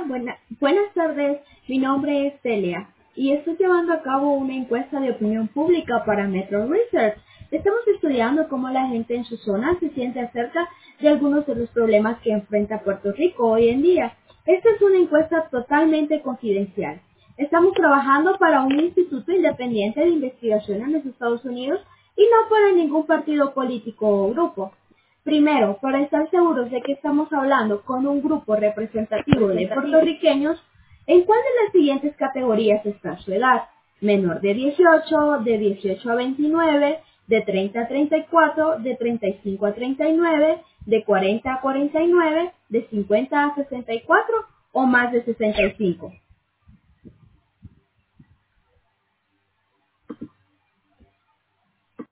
Buenas tardes. Mi nombre es Celia y estoy llevando a cabo una encuesta de opinión pública para Metro Research. Estamos estudiando cómo la gente en su zona se siente acerca de algunos de los problemas que enfrenta Puerto Rico hoy en día. Esta es una encuesta totalmente confidencial. Estamos trabajando para un instituto independiente de investigación en los Estados Unidos y no para ningún partido político o grupo. Primero, para estar seguros de que estamos hablando con un grupo representativo de puertorriqueños, ¿en cuál de las siguientes categorías está su edad? Menor de 18, de 18 a 29, de 30 a 34, de 35 a 39, de 40 a 49, de 50 a 64 o más de 65.